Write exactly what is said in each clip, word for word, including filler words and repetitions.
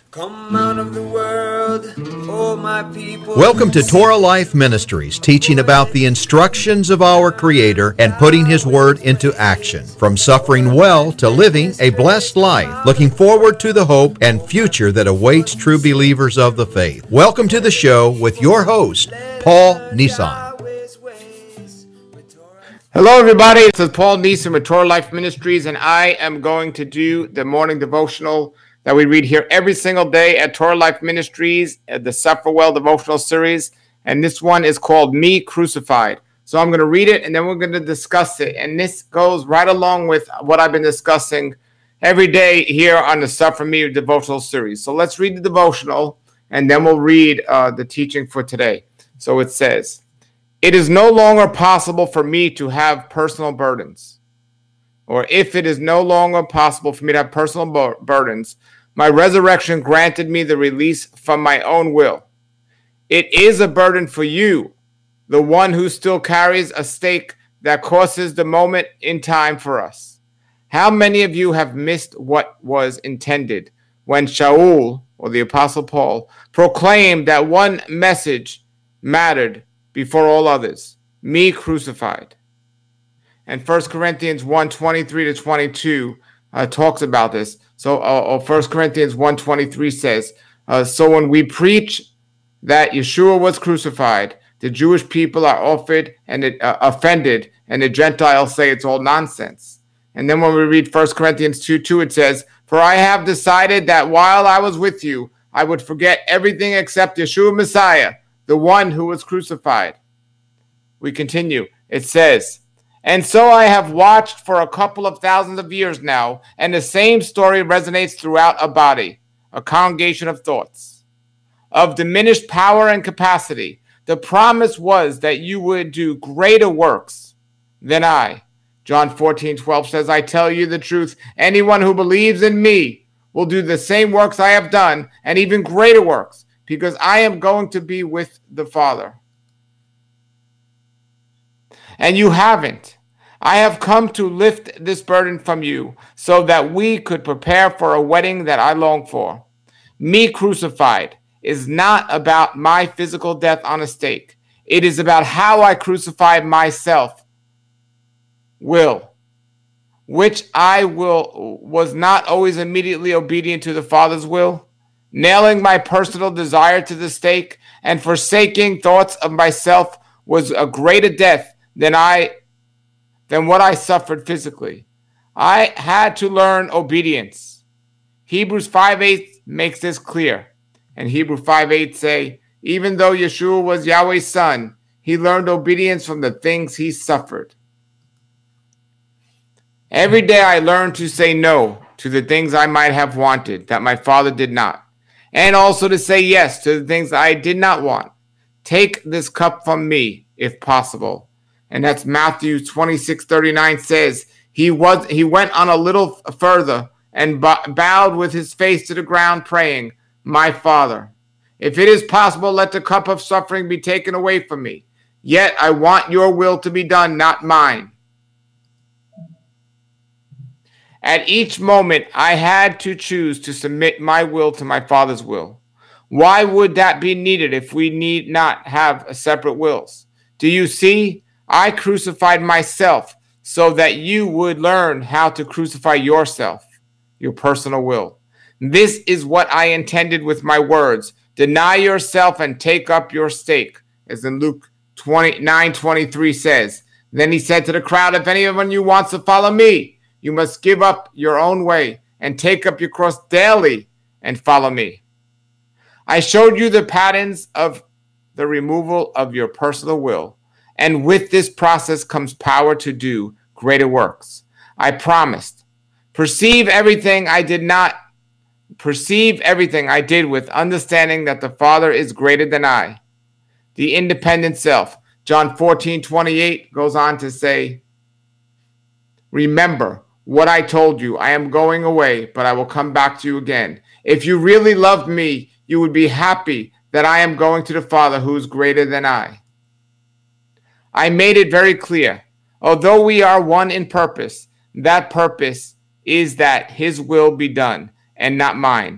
Come out of the world, oh my people. Welcome to Torah Life Ministries, teaching about the instructions of our Creator and putting His Word into action. From suffering well to living a blessed life, looking forward to the hope and future that awaits true believers of the faith. Welcome to the show with your host, Paul Nissan. Hello, everybody. This is Paul Neeson with Torah Life Ministries, and I am going to do the morning devotional that we read here every single day at Torah Life Ministries, at the Suffer Well devotional series. And this one is called Me Crucified. So I'm going to read it, and then we're going to discuss it. And this goes right along with what I've been discussing every day here on the Suffer Me devotional series. So let's read the devotional, and then we'll read uh, the teaching for today. So it says, "It is no longer possible for me to have personal burdens. Or if it is no longer possible for me to have personal bur- burdens, my resurrection granted me the release from my own will. It is a burden for you, the one who still carries a stake that crosses the moment in time for us. How many of you have missed what was intended when Shaul, or the Apostle Paul, proclaimed that one message mattered before all others, me crucified?" And First Corinthians one, twenty-three to twenty-two uh, talks about this. So uh, First Corinthians one twenty-three says, uh, "So when we preach that Yeshua was crucified, the Jewish people are offered and uh, offended, and the Gentiles say it's all nonsense." And then when we read First Corinthians two, two, it says, "For I have decided that while I was with you, I would forget everything except Yeshua Messiah, the one who was crucified." We continue. It says, "And so I have watched for a couple of thousands of years now, and the same story resonates throughout a body, a congregation of thoughts, of diminished power and capacity. The promise was that you would do greater works than I." John fourteen, twelve says, "I tell you the truth, anyone who believes in me will do the same works I have done, and even greater works, because I am going to be with the Father. And you haven't. I have come to lift this burden from you so that we could prepare for a wedding that I long for. Me crucified is not about my physical death on a stake. It is about how I crucified myself will, which I will was not always immediately obedient to the Father's will, nailing my personal desire to the stake and forsaking thoughts of myself was a greater death than I than what I suffered physically. I had to learn obedience." Hebrews five eight makes this clear. And Hebrews five eight say, "Even though Yeshua was Yahweh's son, he learned obedience from the things he suffered." Every day I learned to say no to the things I might have wanted that my Father did not, and also to say yes to the things I did not want. "Take this cup from me, if possible." And that's Matthew twenty-six thirty-nine says, he was he went on a little further and bowed with his face to the ground, praying, "My Father, if it is possible, let the cup of suffering be taken away from me. Yet I want your will to be done, not mine." At each moment, I had to choose to submit my will to my Father's will. Why would that be needed if we need not have separate wills? Do you see? I crucified myself so that you would learn how to crucify yourself, your personal will. This is what I intended with my words. Deny yourself and take up your stake, as in Luke nine twenty-three says. Then he said to the crowd, "If anyone of you wants to follow me, you must give up your own way and take up your cross daily and follow me." I showed you the patterns of the removal of your personal will. And with this process comes power to do greater works. I promised. Perceive everything I did not perceive everything I did with understanding that the Father is greater than I. The independent self. John fourteen twenty-eight goes on to say, "Remember what I told you. I am going away, but I will come back to you again. If you really loved me, you would be happy that I am going to the Father who is greater than I." I made it very clear. Although we are one in purpose, that purpose is that his will be done and not mine.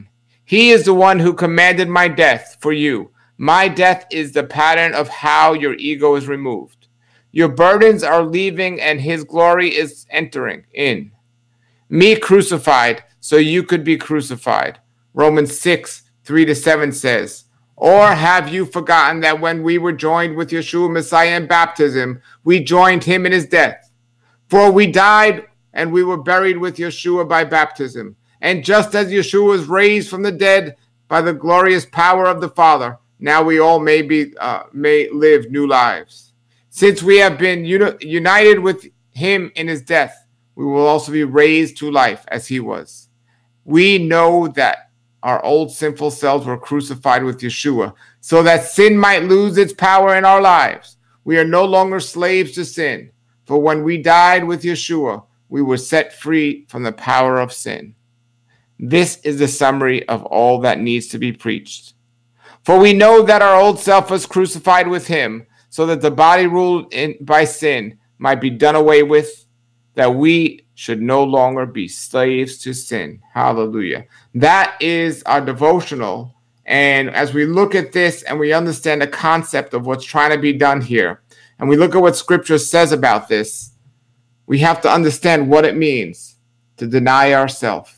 He is the one who commanded my death for you. My death is the pattern of how your ego is removed. Your burdens are leaving and his glory is entering in. Me crucified so you could be crucified. Romans six, three to seven says, or have you forgotten that when we were joined with Yeshua Messiah in baptism, we joined him in his death? For we died and we were buried with Yeshua by baptism. And just as Yeshua was raised from the dead by the glorious power of the Father, now we all may be uh, may live new lives. Since we have been uni- united with him in his death, we will also be raised to life as he was. We know that our old sinful selves were crucified with Yeshua so that sin might lose its power in our lives. We are no longer slaves to sin, for when we died with Yeshua, we were set free from the power of sin. This is the summary of all that needs to be preached. For we know that our old self was crucified with him, so that the body ruled in, by sin might be done away with, that we should no longer be slaves to sin. Hallelujah. That is our devotional. And as we look at this and we understand the concept of what's trying to be done here, and we look at what Scripture says about this, we have to understand what it means to deny ourselves.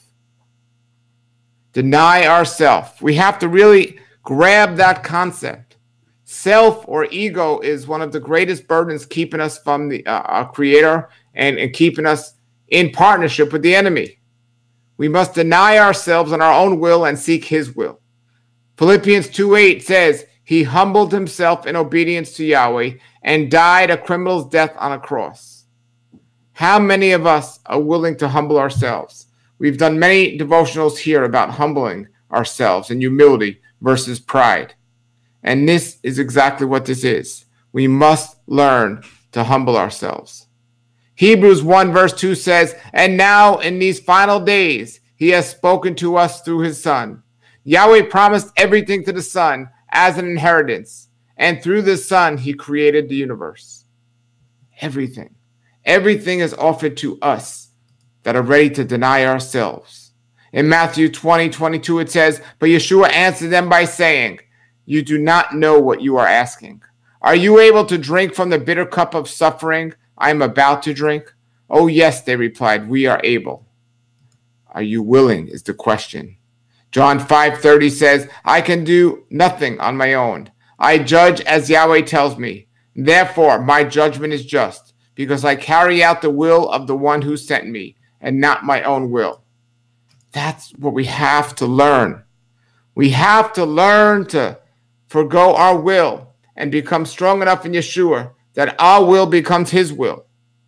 Deny ourselves. We have to really grab that concept. Self or ego is one of the greatest burdens keeping us from the uh, our Creator and, and keeping us in partnership with the enemy. We must deny ourselves on our own will and seek his will. Philippians two eight says, he humbled himself in obedience to Yahweh and died a criminal's death on a cross. How many of us are willing to humble ourselves? We've done many devotionals here about humbling ourselves and humility versus pride. And this is exactly what this is. We must learn to humble ourselves. Hebrews one verse two says, and now in these final days, he has spoken to us through his Son. Yahweh promised everything to the Son as an inheritance. And through the Son, he created the universe. Everything. Everything is offered to us that are ready to deny ourselves. In Matthew twenty twenty-two, it says, but Yeshua answered them by saying, you do not know what you are asking. Are you able to drink from the bitter cup of suffering I am about to drink? Oh, yes, they replied, we are able. Are you willing is the question. John five thirty says, I can do nothing on my own. I judge as Yahweh tells me. Therefore, my judgment is just, because I carry out the will of the one who sent me, and not my own will. That's what we have to learn. We have to learn to forgo our will and become strong enough in Yeshua that our will becomes his will.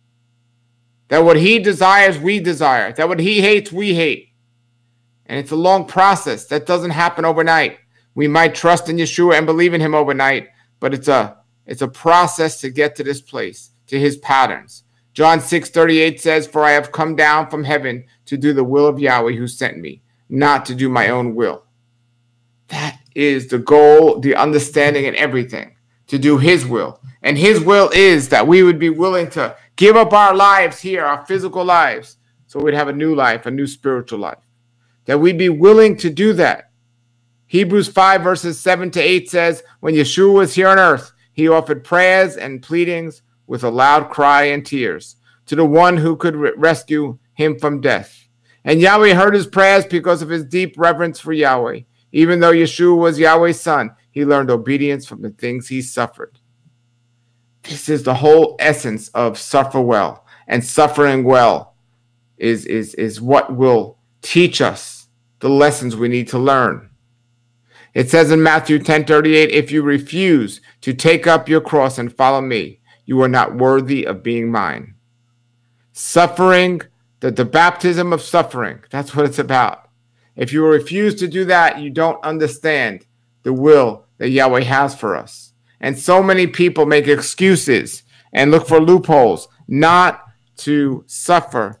That what he desires, we desire. That what he hates, we hate. And it's a long process. That doesn't happen overnight. We might trust in Yeshua and believe in him overnight, but it's a it's a process to get to this place, to his patterns. John six thirty-eight says, for I have come down from heaven to do the will of Yahweh who sent me, not to do my own will. That is the goal, the understanding, and everything, to do his will. And his will is that we would be willing to give up our lives here, our physical lives, so we'd have a new life, a new spiritual life. That we'd be willing to do that. Hebrews five verses seven to eight says, when Yeshua was here on earth, he offered prayers and pleadings with a loud cry and tears to the one who could re- rescue him from death. And Yahweh heard his prayers because of his deep reverence for Yahweh. Even though Yeshua was Yahweh's son, he learned obedience from the things he suffered. This is the whole essence of suffer well. And suffering well is, is, is what will teach us the lessons we need to learn. It says in Matthew ten thirty-eight, if you refuse to take up your cross and follow me, you are not worthy of being mine. Suffering, the, the baptism of suffering, that's what it's about. If you refuse to do that, you don't understand the will that Yahweh has for us. And so many people make excuses and look for loopholes not to suffer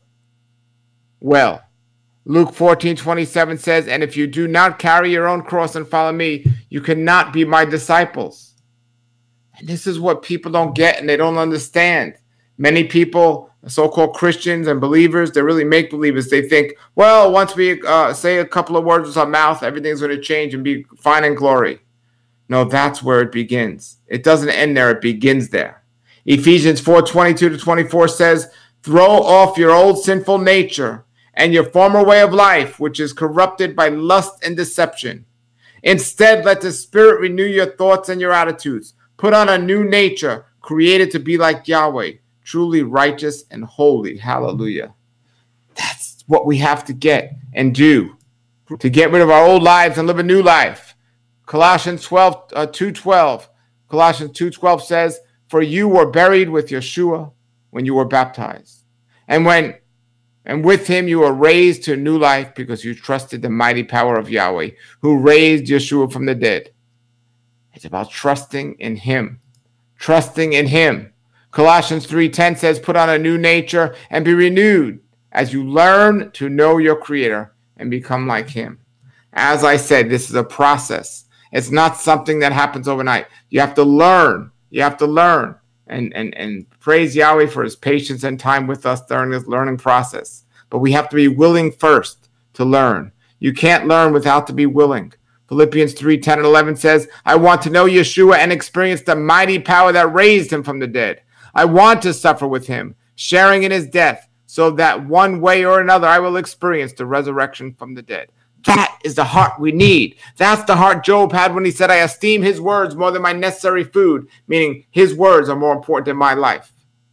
well. Luke fourteen twenty-seven says, and if you do not carry your own cross and follow me, you cannot be my disciples. And this is what people don't get and they don't understand. Many people So-called Christians and believers, they're really make-believers. They think, well, once we uh, say a couple of words with our mouth, everything's going to change and be fine and glory. No, that's where it begins. It doesn't end there. It begins there. Ephesians four twenty-two to twenty-four says, throw off your old sinful nature and your former way of life, which is corrupted by lust and deception. Instead, let the Spirit renew your thoughts and your attitudes. Put on a new nature, created to be like Yahweh, truly righteous and holy. Hallelujah. That's what we have to get and do to get rid of our old lives and live a new life. Colossians twelve, uh, two twelve. Colossians two twelve says, for you were buried with Yeshua when you were baptized. And when and with him you were raised to a new life because you trusted the mighty power of Yahweh, who raised Yeshua from the dead. It's about trusting in him. Trusting in him. Colossians three ten says, put on a new nature and be renewed as you learn to know your Creator and become like him. As I said, this is a process. It's not something that happens overnight. You have to learn. You have to learn. And, and, and praise Yahweh for his patience and time with us during this learning process. But we have to be willing first to learn. You can't learn without to be willing. Philippians three ten and eleven says, I want to know Yeshua and experience the mighty power that raised him from the dead. I want to suffer with him, sharing in his death, so that one way or another I will experience the resurrection from the dead. That is the heart we need. That's the heart Job had when he said, I esteem his words more than my necessary food, meaning his words are more important than my life.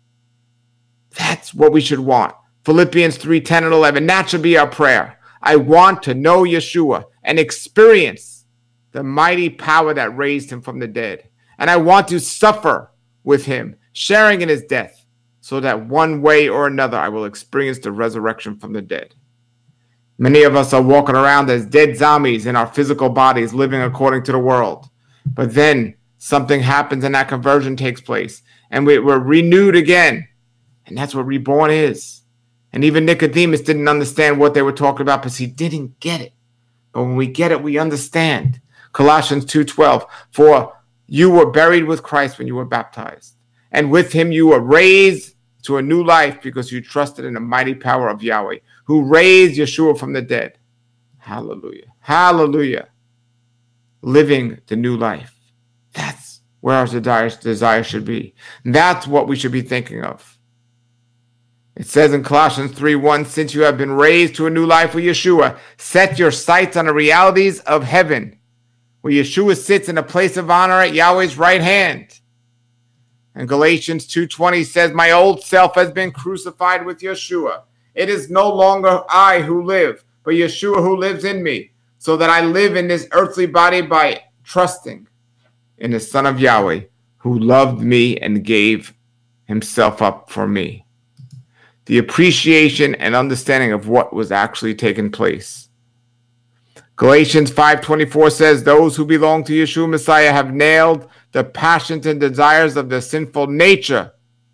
That's what we should want. Philippians three ten and eleven, that should be our prayer. I want to know Yeshua and experience the mighty power that raised him from the dead. And I want to suffer with him, sharing in his death, so that one way or another I will experience the resurrection from the dead. Many of us are walking around as dead zombies in our physical bodies, living according to the world. But then something happens and that conversion takes place. And we, we're renewed again. And that's what reborn is. And even Nicodemus didn't understand what they were talking about because he didn't get it. But when we get it, we understand. Colossians two twelve, for you were buried with Christ when you were baptized. And with him you were raised to a new life because you trusted in the mighty power of Yahweh, who raised Yeshua from the dead. Hallelujah. Hallelujah. Living the new life. That's where our desire, desire should be. That's what we should be thinking of. It says in Colossians three one, since you have been raised to a new life with Yeshua, set your sights on the realities of heaven, where Yeshua sits in a place of honor at Yahweh's right hand. And Galatians two twenty says, my old self has been crucified with Yeshua. It is no longer I who live, but Yeshua who lives in me, so that I live in this earthly body by trusting in the Son of Yahweh, who loved me and gave himself up for me. The appreciation and understanding of what was actually taking place. Galatians five twenty-four says, those who belong to Yeshua Messiah have nailed the passions and desires of their sinful nature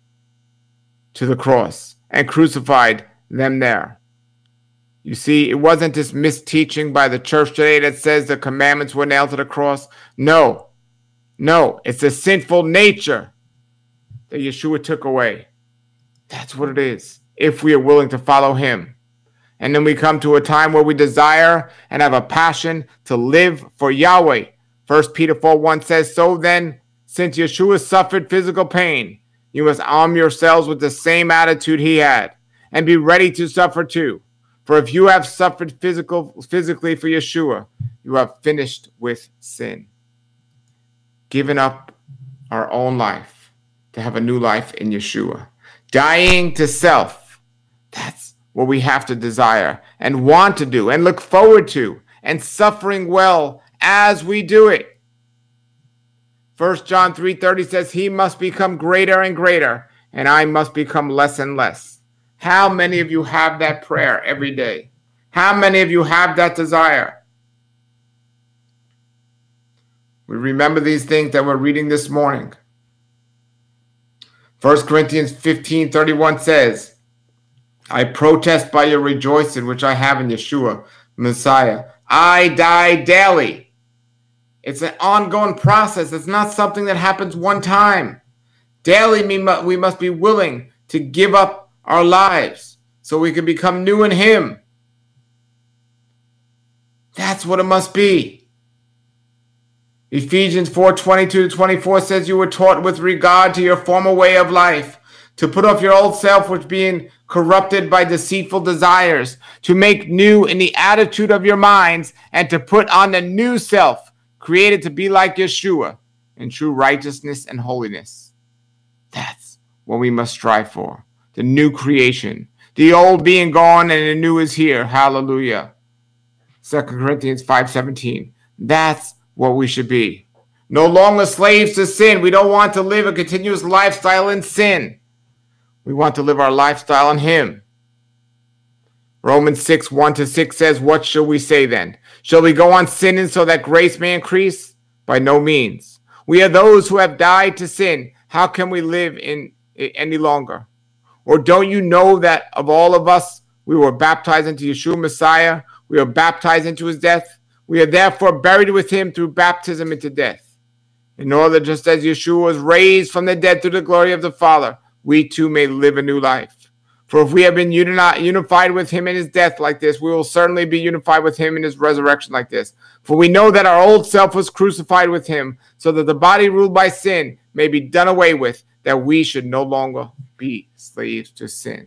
to the cross and crucified them there. You see, it wasn't this misteaching by the church today that says the commandments were nailed to the cross. No, no, it's the sinful nature that Yeshua took away. That's what it is, if we are willing to follow him. And then we come to a time where we desire and have a passion to live for Yahweh. First Peter four one says, so then, since Yeshua suffered physical pain, you must arm yourselves with the same attitude he had, and be ready to suffer too. For if you have suffered physical, physically for Yeshua, you have finished with sin. Giving up our own life to have a new life in Yeshua. Dying to self. That's what we have to desire and want to do and look forward to, and suffering well as we do it. First John three thirty says, he must become greater and greater, and I must become less and less. How many of you have that prayer every day? How many of you have that desire? We remember these things that we're reading this morning. First Corinthians fifteen thirty-one says, I protest by your rejoicing, which I have in Yeshua, Messiah. I die daily. It's an ongoing process. It's not something that happens one time. Daily, we must be willing to give up our lives so we can become new in him. That's what it must be. Ephesians four twenty-two to twenty-four says you were taught with regard to your former way of life to put off your old self, which being corrupted by deceitful desires, to make new in the attitude of your minds, and to put on the new self, created to be like Yeshua in true righteousness and holiness. That's what we must strive for. The new creation. The old being gone and the new is here. Hallelujah. Second Corinthians five seventeen. That's what we should be. No longer slaves to sin. We don't want to live a continuous lifestyle in sin. We want to live our lifestyle in him. Romans six, one to six says, what shall we say then? Shall we go on sinning so that grace may increase? By no means. We are those who have died to sin. How can we live in it any longer? Or don't you know that of all of us, we were baptized into Yeshua Messiah? We are baptized into his death. We are therefore buried with him through baptism into death, in order just as Yeshua was raised from the dead through the glory of the Father, we too may live a new life. For if we have been uni- unified with him in his death like this, we will certainly be unified with him in his resurrection like this. For we know that our old self was crucified with him, so that the body ruled by sin may be done away with, that we should no longer be slaves to sin.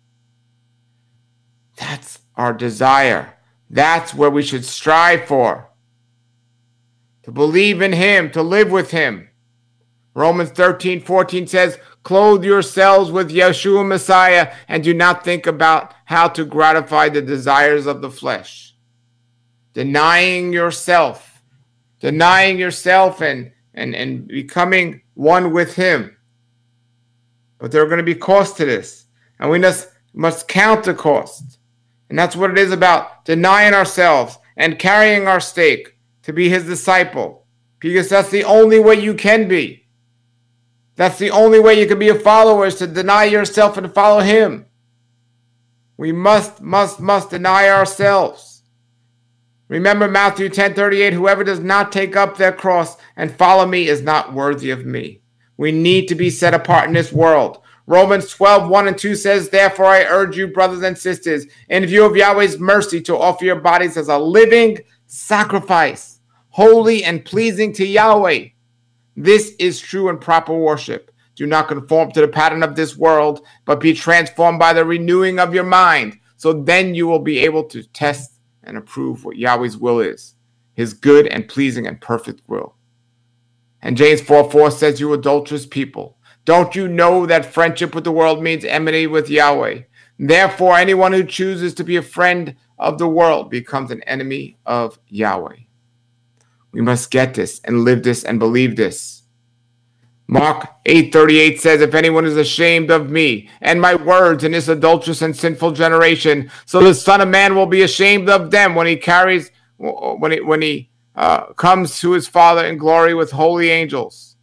That's our desire. That's where we should strive for. To believe in him, to live with him. Romans thirteen fourteen says, clothe yourselves with Yeshua Messiah and do not think about how to gratify the desires of the flesh. Denying yourself. Denying yourself and, and, and becoming one with him. But there are going to be costs to this. And we must, must count the cost. And that's what it is about, denying ourselves and carrying our stake to be his disciple. Because that's the only way you can be. That's the only way you can be a follower, is to deny yourself and follow him. We must, must, must deny ourselves. Remember Matthew ten thirty-eight, whoever does not take up their cross and follow me is not worthy of me. We need to be set apart in this world. Romans twelve, one and two says, therefore I urge you, brothers and sisters, in view of Yahweh's mercy, to offer your bodies as a living sacrifice, holy and pleasing to Yahweh. This is true and proper worship. Do not conform to the pattern of this world, but be transformed by the renewing of your mind. So then you will be able to test and approve what Yahweh's will is, his good and pleasing and perfect will. And James four four says, you adulterous people, don't you know that friendship with the world means enmity with Yahweh? Therefore, anyone who chooses to be a friend of the world becomes an enemy of Yahweh. We must get this and live this and believe this. Mark eight thirty-eight says, if anyone is ashamed of me and my words in this adulterous and sinful generation, so the Son of Man will be ashamed of them when he carries, when he, when he uh, comes to his Father in glory with holy angels.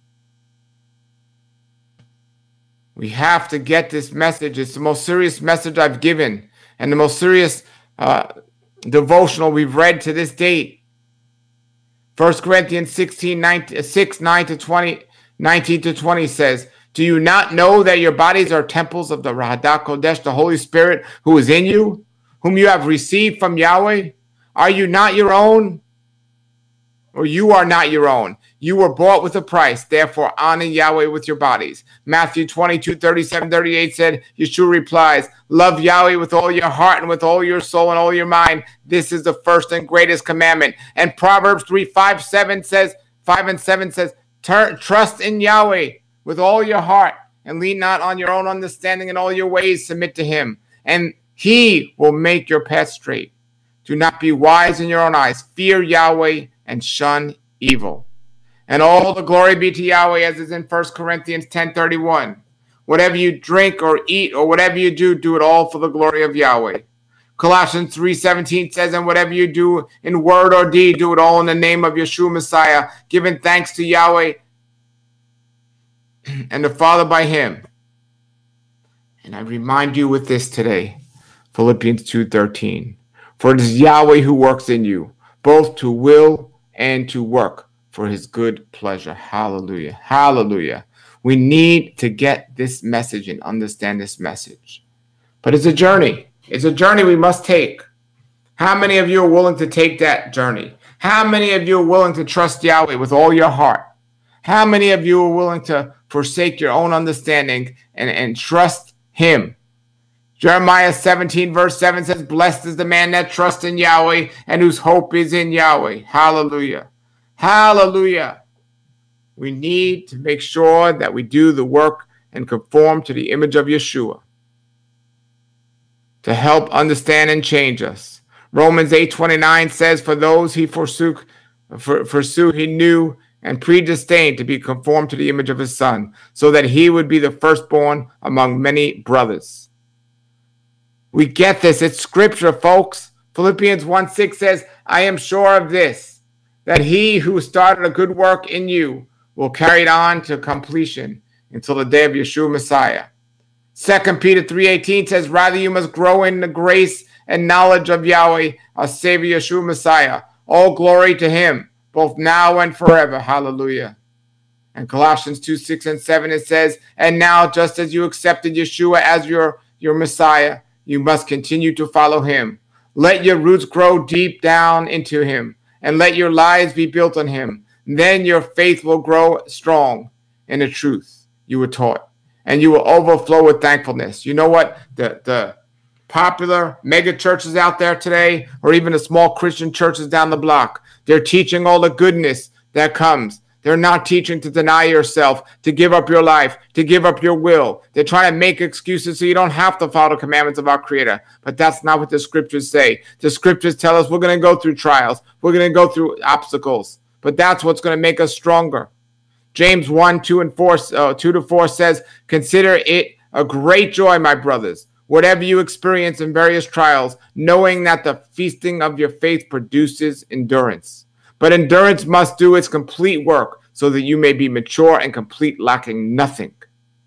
We have to get this message. It's the most serious message I've given and the most serious uh, devotional we've read to this date. First Corinthians sixteen, nineteen, six, nine to twenty, nineteen to twenty says, do you not know that your bodies are temples of the Rahadah Kodesh, the Holy Spirit who is in you, whom you have received from Yahweh? Are you not your own? Or you are not your own. You were bought with a price. Therefore, honor Yahweh with your bodies. Matthew twenty-two, thirty-seven, thirty-eight said, Yeshua replies, love Yahweh with all your heart and with all your soul and all your mind. This is the first and greatest commandment. And Proverbs three, five, seven says, five and seven says, Turn, trust in Yahweh with all your heart and lean not on your own understanding. In all your ways submit to him, and he will make your path straight. Do not be wise in your own eyes. Fear Yahweh and shun evil. And all the glory be to Yahweh, as is in First Corinthians ten thirty-one. Whatever you drink or eat or whatever you do, do it all for the glory of Yahweh. Colossians three seventeen says, and whatever you do in word or deed, do it all in the name of Yeshua Messiah, giving thanks to Yahweh and the Father by him. And I remind you with this today, Philippians two thirteen. For it is Yahweh who works in you, both to will and to work for his good pleasure. Hallelujah. Hallelujah. We need to get this message and understand this message. But it's a journey. It's a journey we must take. How many of you are willing to take that journey? How many of you are willing to trust Yahweh with all your heart? How many of you are willing to forsake your own understanding and, and trust him? Jeremiah seventeen verse seven says, blessed is the man that trusts in Yahweh and whose hope is in Yahweh. Hallelujah. Hallelujah. We need to make sure that we do the work and conform to the image of Yeshua to help understand and change us. Romans eight twenty-nine says, for those he forsook, for, forsook he knew and predestined to be conformed to the image of his son, so that he would be the firstborn among many brothers. We get this. It's scripture, folks. Philippians one six says, I am sure of this, that he who started a good work in you will carry it on to completion until the day of Yeshua Messiah. Second Peter three eighteen says, rather you must grow in the grace and knowledge of Yahweh, our Savior Yeshua Messiah. All glory to him, both now and forever. Hallelujah. And Colossians two six and seven, it says, and now just as you accepted Yeshua as your, your Messiah, you must continue to follow him. Let your roots grow deep down into him, and let your lives be built on him. Then your faith will grow strong in the truth you were taught, and you will overflow with thankfulness. You know what? The, the popular mega churches out there today, or even the small Christian churches down the block, they're teaching all the goodness that comes. They're not teaching to deny yourself, to give up your life, to give up your will. They're trying to make excuses so you don't have to follow the commandments of our Creator. But that's not what the scriptures say. The scriptures tell us we're going to go through trials. We're going to go through obstacles. But that's what's going to make us stronger. James one, two, and four, uh, two to four says, consider it a great joy, my brothers, whatever you experience in various trials, knowing that the feasting of your faith produces endurance. But endurance must do its complete work so that you may be mature and complete, lacking nothing.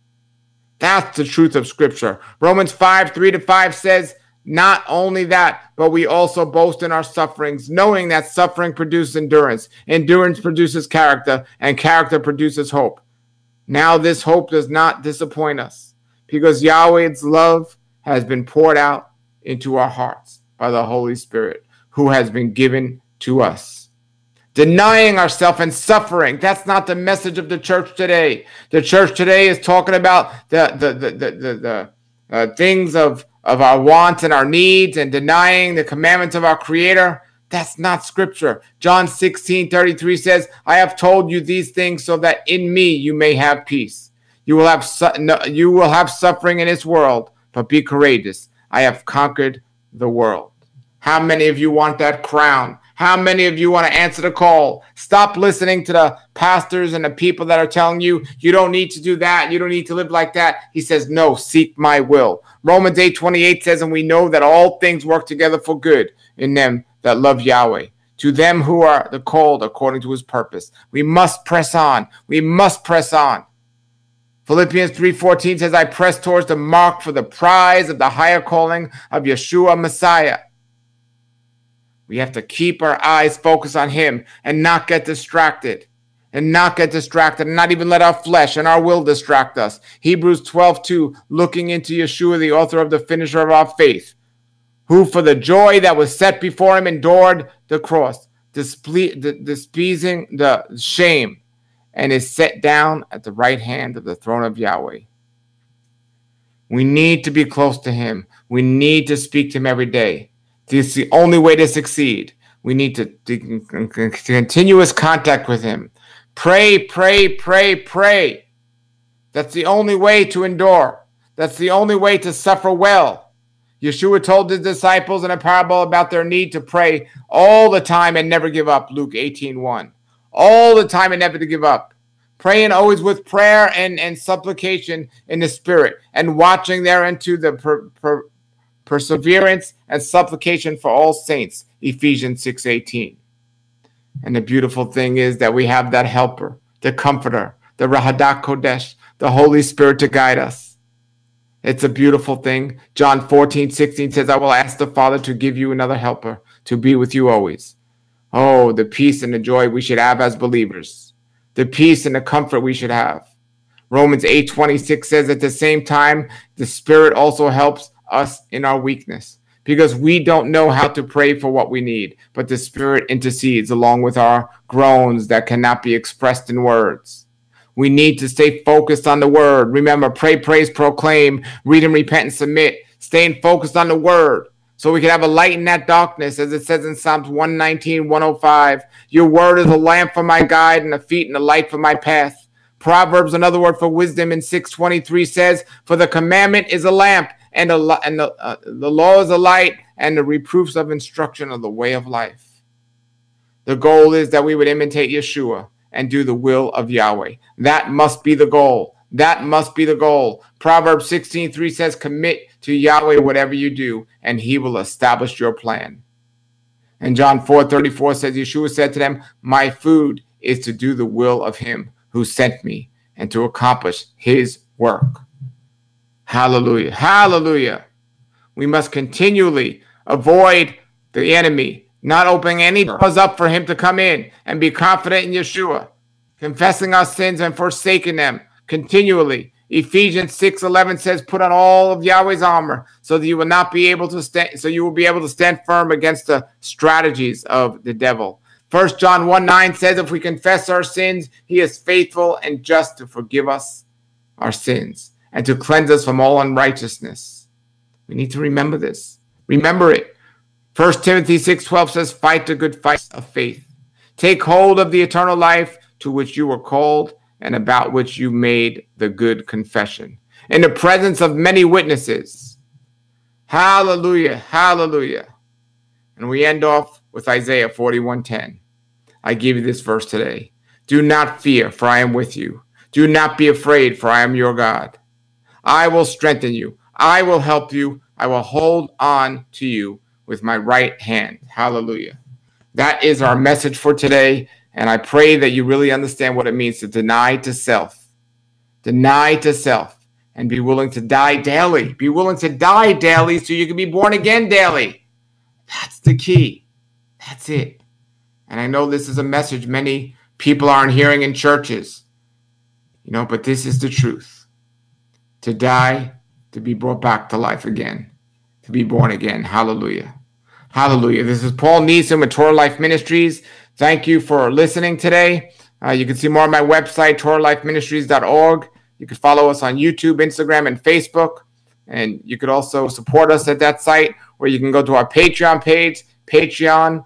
That's the truth of Scripture. Romans five, three to five says, not only that, but we also boast in our sufferings, knowing that suffering produces endurance. Endurance produces character, and character produces hope. Now this hope does not disappoint us, because Yahweh's love has been poured out into our hearts by the Holy Spirit, who has been given to us. Denying ourselves and suffering. That's not the message of the church today. The church today is talking about the the the the, the, the uh, things of, of our wants and our needs and denying the commandments of our Creator. That's not scripture. John sixteen thirty-three says, I have told you these things so that in me you may have peace. You will have su- no, you will have suffering in this world, but be courageous. I have conquered the world. How many of you want that crown? How many of you want to answer the call? Stop listening to the pastors and the people that are telling you, you don't need to do that. You don't need to live like that. He says, no, seek my will. Romans eight twenty-eight says, and we know that all things work together for good in them that love Yahweh, to them who are the called according to his purpose. We must press on. We must press on. Philippians three fourteen says, I press towards the mark for the prize of the higher calling of Yeshua Messiah. We have to keep our eyes focused on him and not get distracted. And not get distracted and not even let our flesh and our will distract us. Hebrews twelve two, looking into Yeshua, the author of the finisher of our faith, who for the joy that was set before him endured the cross, disple- despising the shame, and is set down at the right hand of the throne of Yahweh. We need to be close to him. We need to speak to him every day. It's the only way to succeed. We need to, to, to continuous contact with him. Pray, pray, pray, pray. That's the only way to endure. That's the only way to suffer well. Yeshua told his disciples in a parable about their need to pray all the time and never give up, Luke eighteen one. All the time and never to give up. Praying always with prayer and, and supplication in the Spirit, and watching thereunto the per, per, perseverance and supplication for all saints, Ephesians six eighteen. And the beautiful thing is that we have that helper, the comforter, the Rahadak Kodesh, the Holy Spirit to guide us. It's a beautiful thing. John fourteen sixteen says, I will ask the Father to give you another helper to be with you always. Oh, the peace and the joy we should have as believers. The peace and the comfort we should have. Romans eight twenty-six says, at the same time, the Spirit also helps us in our weakness, because we don't know how to pray for what we need, but the Spirit intercedes along with our groans that cannot be expressed in words. We need to stay focused on the Word. Remember, pray, praise, proclaim, read and repent and submit. Staying focused on the Word so we can have a light in that darkness, as it says in Psalms one nineteen, one oh five. Your Word is a lamp for my guide and a feet and a light for my path. Proverbs, another word for wisdom, in six twenty-three says, for the commandment is a lamp, and, a, and the, uh, the law is a light, and the reproofs of instruction are the way of life. The goal is that we would imitate Yeshua and do the will of Yahweh. That must be the goal. That must be the goal. Proverbs sixteen three says, commit to Yahweh whatever you do, and he will establish your plan. And John four thirty-four says, Yeshua said to them, my food is to do the will of him who sent me and to accomplish his work. Hallelujah. Hallelujah. We must continually avoid the enemy, not opening any doors up for him to come in, and be confident in Yeshua, confessing our sins and forsaking them continually. Ephesians six eleven says, put on all of Yahweh's armor so that you will not be able to stand, so you will be able to stand firm against the strategies of the devil. First John one nine says, if we confess our sins, he is faithful and just to forgive us our sins and to cleanse us from all unrighteousness. We need to remember this. Remember it. First Timothy six twelve says, fight the good fight of faith. Take hold of the eternal life to which you were called and about which you made the good confession in the presence of many witnesses. Hallelujah. Hallelujah. And we end off with Isaiah forty-one ten. I give you this verse today. Do not fear, for I am with you. Do not be afraid, for I am your God. I will strengthen you. I will help you. I will hold on to you with my right hand. Hallelujah. That is our message for today. And I pray that you really understand what it means to deny to self. Deny to self and be willing to die daily. Be willing to die daily so you can be born again daily. That's the key. That's it. And I know this is a message many people aren't hearing in churches. You know, but this is the truth. To die, to be brought back to life again. To be born again. Hallelujah. Hallelujah. This is Paul Neeson with Torah Life Ministries. Thank you for listening today. Uh, you can see more on my website, torah life ministries dot org. You can follow us on YouTube, Instagram, and Facebook. And you could also support us at that site, where you can go to our Patreon page, patreon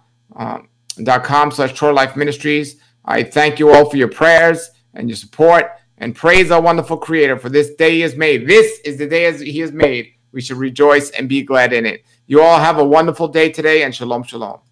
dot com slash Torah Life Ministries. I thank you all for your prayers and your support, and praise our wonderful Creator, for this day he has made. This is the day as he has made. We should rejoice and be glad in it. You all have a wonderful day today, and shalom, shalom.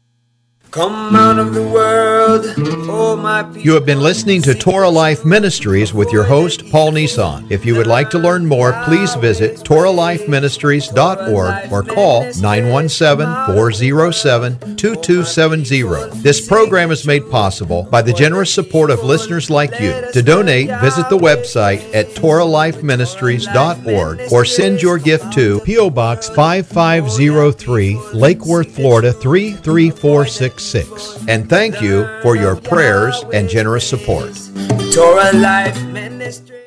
Come out of the world, oh my people. You have been listening to Torah Life Ministries with your host, Paul Neeson. If you would like to learn more, please visit torah life ministries dot org or call nine one seven, four oh seven, two two seven zero. This program is made possible by the generous support of listeners like you. To donate, visit the website at torah life ministries dot org or send your gift to P O Box five five zero three, Lake Worth, Florida three three four six six. And thank you for your prayers and generous support. Torah Life Ministry.